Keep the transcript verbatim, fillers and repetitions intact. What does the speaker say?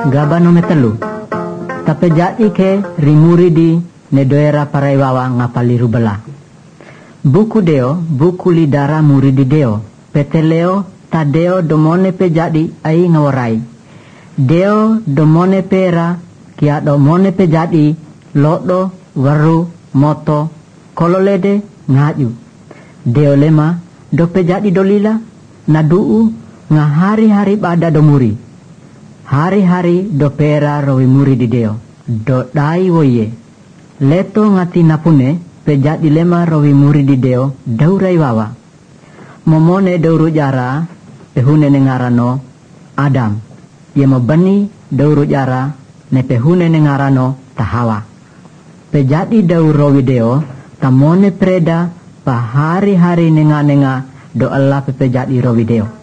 Gaba nome telu. Tapi jadi ke rimuridi ne doera paraiwawa ngapali rubela. Buku deo, buku lidara muridi deo. Peteleo tadeo domone pe jadi ai ngawarai. Deo domone pera kia domone pe jadi lodo waru moto kololede ngaju. Deo lema do pe jadi dolila naduu nga hari-hari pada domuri. Hari-hari do pera rowi muri di deo. Do dai woye. Leto ngati napune pejat dilema rowi muri di deo daurai wawa. Momone dauru jara pehune nengarano Adam. Ye mabani dauru jara ne pehune nengarano Tahawa. Pejati dauru rowi deo tamone preda pa hari-hari nenga-nenga do Allah pejati rowi deo.